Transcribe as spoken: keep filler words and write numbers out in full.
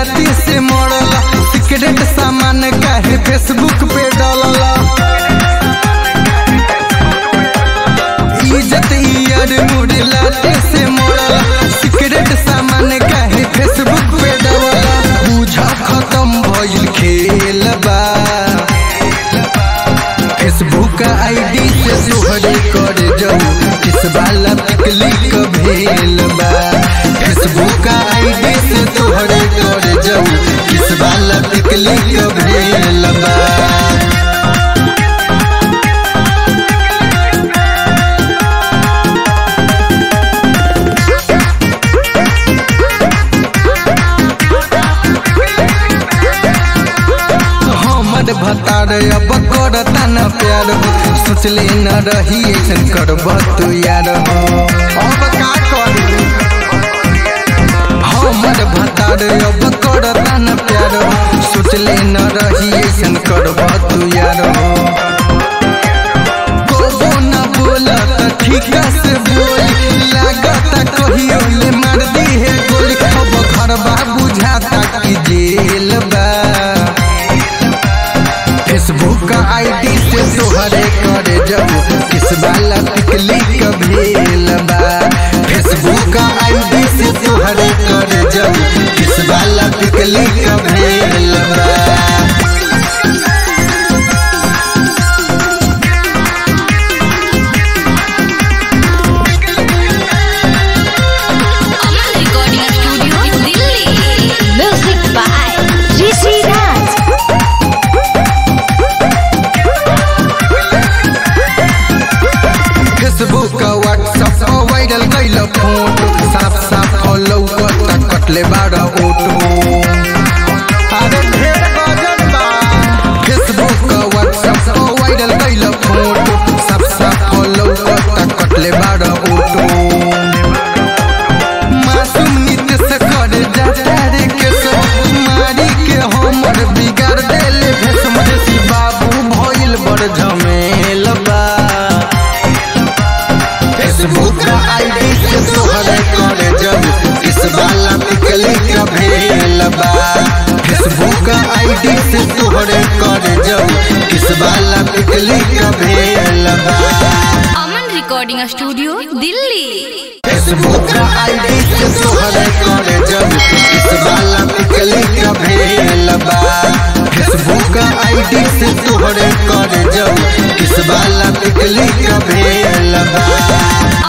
लाती से मरला, सीक्रेट सामान काहे फेसबुक पे डालला। इज्जत यार मुड़ लाती से मरला, सीक्रेट सामान काहे फेसबुक पे डालला। बुझा खत्म भइल खेल बा, फेसबुक आईडी से तोहरे कर जाऊ किस वाला क्लिक भेल बा। फेसबुक आईडी से तोहरे कर जाऊ किस वाला क्लिक भेल बा। भतार अब करता न प्यार हो, सोचले न रही ऐसन करब तू यार हो। अब का करी हमर भतार अब करता न प्यार हो, सोचले न रही ऐसन करब तू यार हो। कबो न बोला त ठीक से बोली, लागत कहियो ले मार दी है गोली। अब घरबा बुझाता कि जेल बा, फेसबुक आईडी से तोहरे करे जाऊ किस वाला क्लिक भेल बा। फेसबुक आईडी से तोहरे करे जाऊ किस वाला क्लिक भेल बा। फेसबुक व्हाट्सएप वायरल कैल फोटो, साफ साफ फॉलो करता कटले बाड़ा ओटो। अरे ढेर गजब बा, फेसबुक व्हाट्सएप वायरल कैल फोटो, साफ साफ फॉलो करता कटले बाड़ा ओटो। मासूम नीति से कर जाता रे केस, मारी के हमर बिगाड़ देले भेस। मधेसी बाबू भइल बड़ झमेल बा, फेसबुक आईडी से तोहरे करे जाऊ किस वाला क्लिक भेल बा। फेसबुक आईडी से तोहरे करे जाऊ किस वाला क्लिक भेल बा। Aman recording studio Delhi. Facebook ID से तोहरे करे जाऊ किस वाला क्लिक भेल बा। फेसबुक आईडी से तोहरे करे जाऊ किस वाला क्लिक भेल बा।